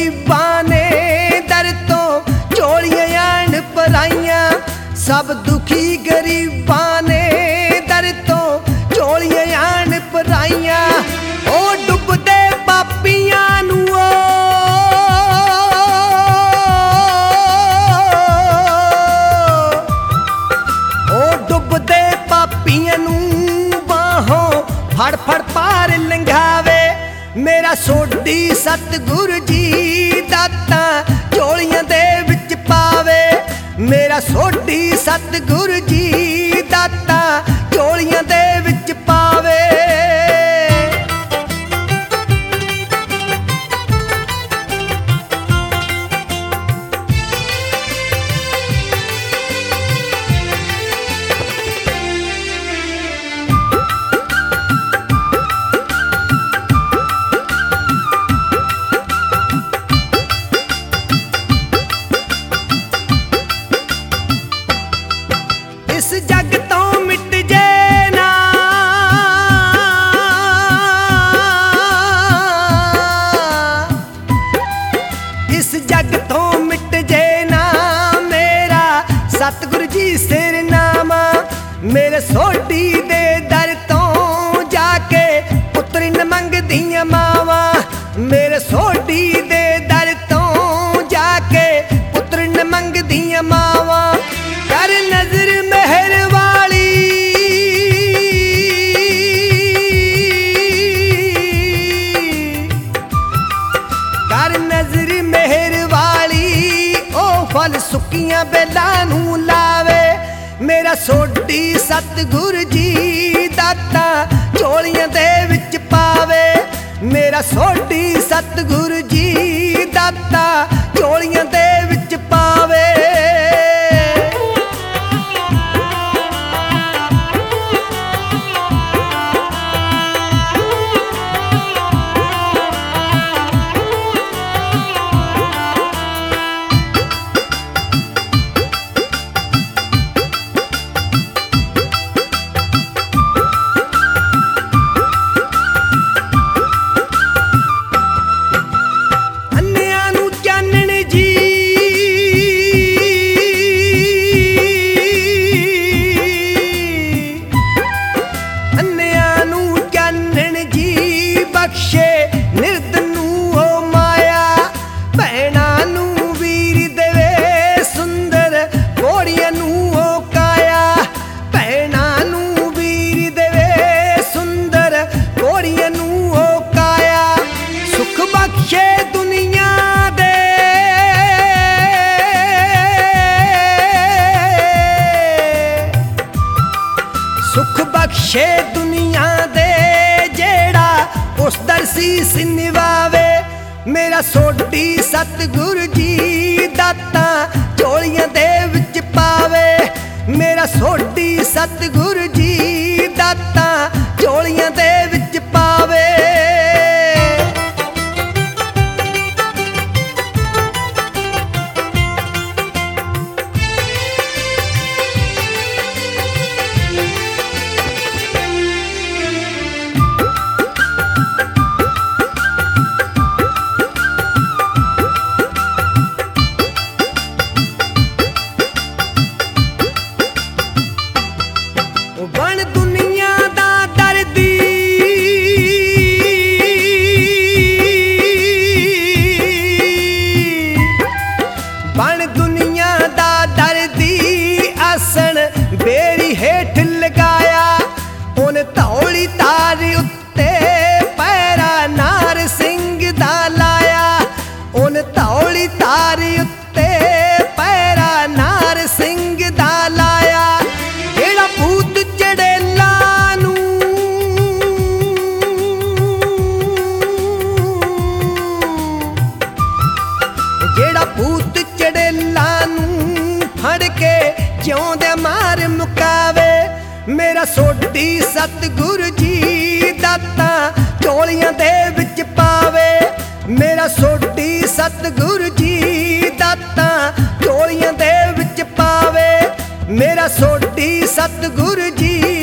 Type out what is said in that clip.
गरीबां ने दर तो झोलियां आन भराइयां। सब दुखी गरीबां ने दर तो झोलियां आन भराइयां। ओ डुबदे पापियां नू डुबदे पापियां नू बाहों फड़ फड़ पार लंघावे। मेरा सोढी सतगुरु जी दाता झोलियां दे विच पावे। मेरा सोढी सतगुरु जी दाता झोलियां दे विच पावे। इस जग तो मिट जे ना इस जग तो मिट जे ना मेरा सतगुरु जी सिर नामा। मेरे सोढी दे दर तो जाके पुत्र न मंगदियां मावा। मेरे सोढी दे दर तो जाके पुत्र न मंगदियां मावा। कर नजर मेहर वाली कर नजर मेहर वाली ओ फल सुकियां बेलां नू लावे। मेरा सोढी सतगुरु जी दाता झोलियां दे विच पावे। मेरा सोढी सतगुरु जी दाता झोलियां दे विच पावे। सुख बख्शे दुनिया दे जेड़ा उस दर सीस निवावे। मेरा सोढी सतगुरु जी दाता झोलियां दे विच पावे। मेरा सोढी सतगुरु जी दाता झोलियां दे विच पावे। बन दुनिया दा दर्दी बन दुनिया दा दर्दी आसन बेड़ी हेठ लगाया। उन धौली तार उत्ते पैरा नार सिंह दा लाया। उन धौली तार उत्ते पैरा नार सिंह दा लाया। जेड़ा भूत चड़ेला नू जेड़ा भूत चड़ेला नू फड़ के जिउंदे मार मुकावे। मेरा सोढी सतगुरु जी दाता झोलियां दे विच पावे। मेरा सोढी सतगुरु जी दाता झोलियां दे विच पावे। मेरा सोढी सतगुरु जी